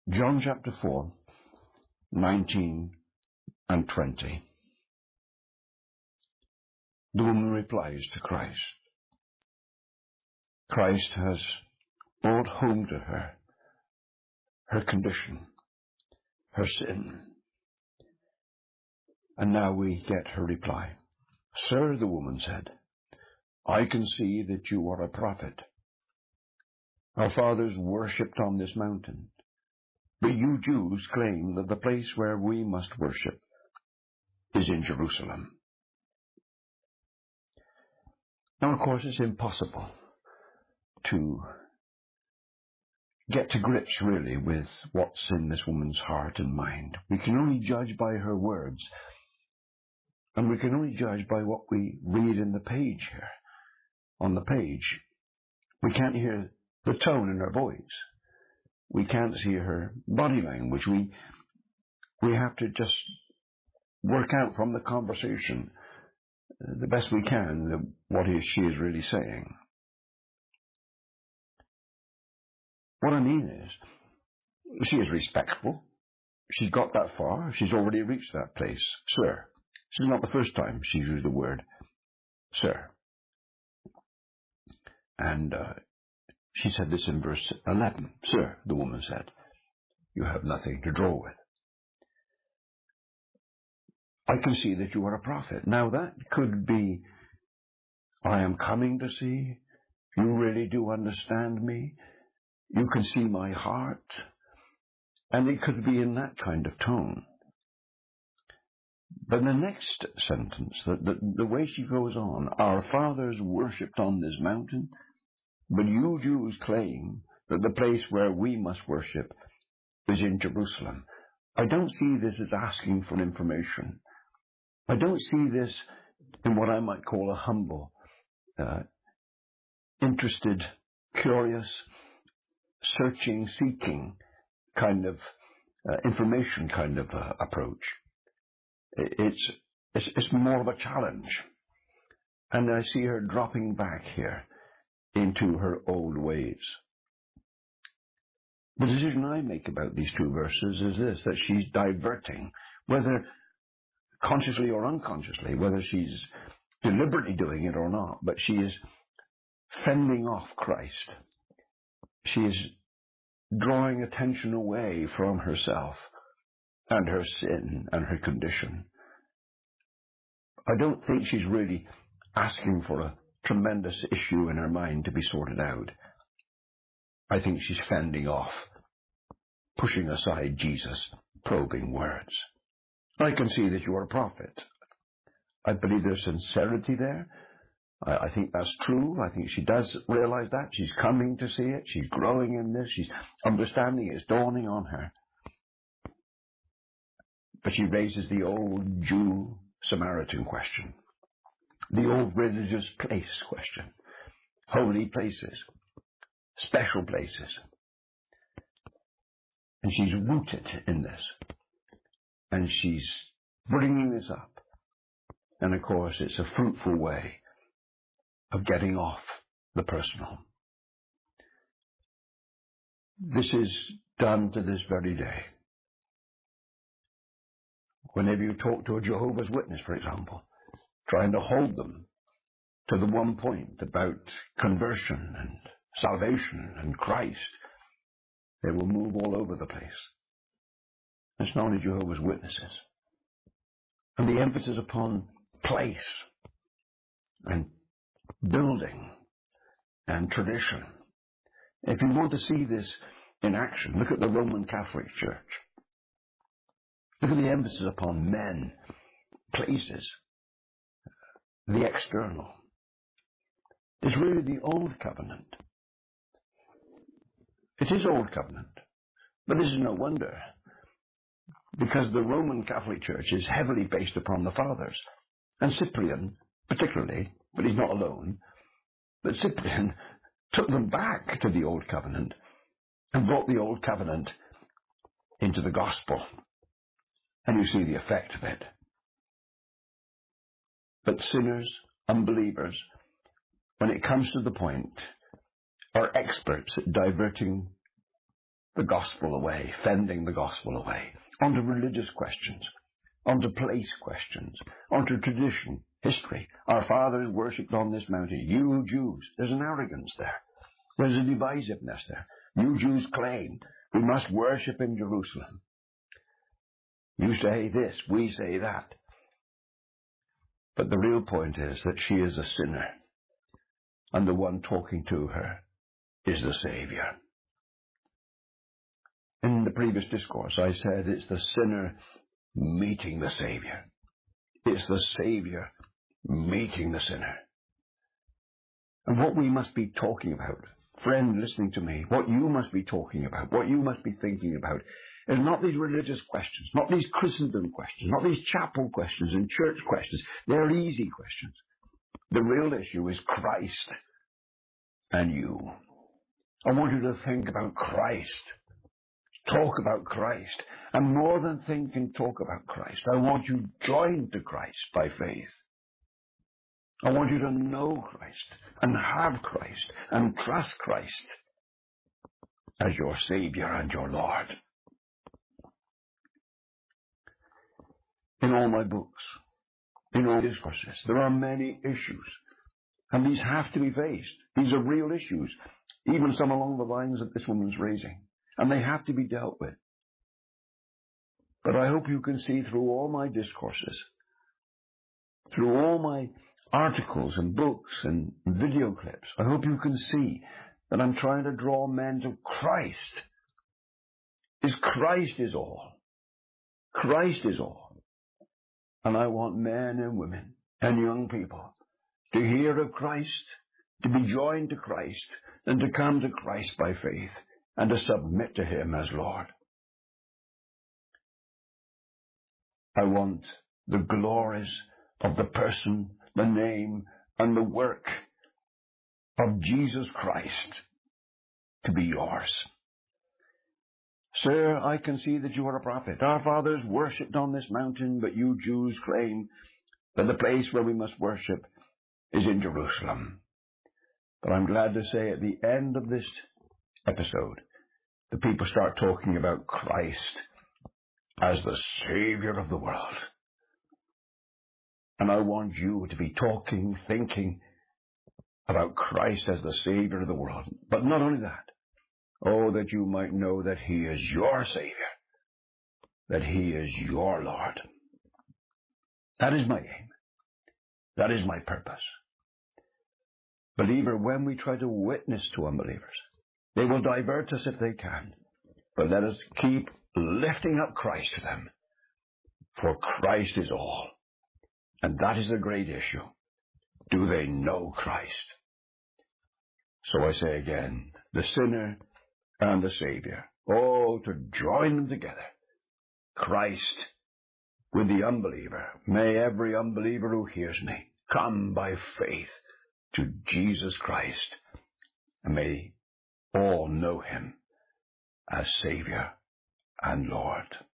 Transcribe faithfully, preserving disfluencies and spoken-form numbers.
John chapter four, nineteen and twenty. The woman replies to Christ. Christ has brought home to her her condition, her sin. And now we get her reply. Sir, the woman said, I can see that you are a prophet. Our fathers worshipped on this mountain, but you Jews claim that the place where we must worship is in Jerusalem. Now, of course, it's impossible to get to grips, really, with what's in this woman's heart and mind. We can only judge by her words, and we can only judge by what we read in the page here. On the page, we can't hear the tone in her voice. We can't see her body language. We, we have to just work out from the conversation the best we can what is she is really saying. What I mean is, she is respectful. She's got that far. She's already reached that place. Sir. This is not the first time she's used the word sir. And uh, she said this in verse eleven. Sir, the woman said, you have nothing to draw with. I can see that you are a prophet. Now that could be, I am coming to see. You really do understand me. You can see my heart. And it could be in that kind of tone. But the next sentence, the, the, the way she goes on, our fathers worshipped on this mountain, but you Jews claim that the place where we must worship is in Jerusalem. I don't see this as asking for information. I don't see this in what I might call a humble, uh, interested, curious, searching, seeking kind of uh, information kind of uh, approach. It's, it's, it's more of a challenge. And I see her dropping back here into her old ways. The decision I make about these two verses is this, that she's diverting, whether consciously or unconsciously, whether she's deliberately doing it or not, but she is fending off Christ. She is drawing attention away from herself and her sin and her condition. I don't think she's really asking for a tremendous issue in her mind to be sorted out. I think she's fending off, pushing aside Jesus' probing words. I can see that you are a prophet. I believe there's sincerity there. I, I think that's true. I think she does realize that. She's coming to see it. She's growing in this. She's understanding it's dawning on her. But she raises the old Jew-Samaritan question. The old religious place question. Holy places. Special places. And she's rooted in this. And she's bringing this up. And of course, it's a fruitful way of getting off the personal. This is done to this very day. Whenever you talk to a Jehovah's Witness, for example, trying to hold them to the one point about conversion and salvation and Christ, they will move all over the place. It's not only Jehovah's Witnesses. And the emphasis upon place and building and tradition. If you want to see this in action, look at the Roman Catholic Church. Look at the emphasis upon men, places, the external. It's really the old covenant. It is old covenant. But this is no wonder, because the Roman Catholic Church is heavily based upon the fathers. And Cyprian, particularly, but he's not alone, but Cyprian took them back to the Old Covenant and brought the Old Covenant into the Gospel. And you see the effect of it. But sinners, unbelievers, when it comes to the point, are experts at diverting the gospel away, fending the gospel away, onto religious questions, onto place questions, onto tradition, history. Our fathers worshipped on this mountain. You Jews, there's an arrogance there. There's a divisiveness there. You Jews claim we must worship in Jerusalem. You say this, we say that. But the real point is that she is a sinner, and the one talking to her is the Savior. In the previous discourse, I said it's the sinner meeting the Savior. It's the Savior meeting the sinner. And what we must be talking about, friend listening to me, what you must be talking about, what you must be thinking about, is not these religious questions, not these Christendom questions, not these chapel questions and church questions. They're easy questions. The real issue is Christ and you. I want you to think about Christ. Talk about Christ. And more than think and talk about Christ, I want you joined to Christ by faith. I want you to know Christ and have Christ and trust Christ as your Savior and your Lord. In all my books, in all discourses, there are many issues, and these have to be faced. These are real issues, even some along the lines that this woman's raising, and they have to be dealt with. But I hope you can see through all my discourses, through all my articles and books and video clips, I hope you can see that I'm trying to draw men to Christ. Is Christ is all. Christ is all. And I want men and women and young people to hear of Christ, to be joined to Christ, and to come to Christ by faith, and to submit to Him as Lord. I want the glories of the person, the name, and the work of Jesus Christ to be yours. Sir, I can see that you are a prophet. Our fathers worshipped on this mountain, but you Jews claim that the place where we must worship is in Jerusalem. But I'm glad to say at the end of this episode, the people start talking about Christ as the Savior of the world. And I want you to be talking, thinking about Christ as the Savior of the world. But not only that, oh, that you might know that He is your Savior, that He is your Lord. That is my aim. That is my purpose. Believer, when we try to witness to unbelievers, they will divert us if they can. But let us keep lifting up Christ to them, for Christ is all. And that is the great issue. Do they know Christ? So I say again, the sinner and the Savior. Oh, to join them together. Christ with the unbeliever. May every unbeliever who hears me come by faith to Jesus Christ. And may all know Him as Savior and Lord.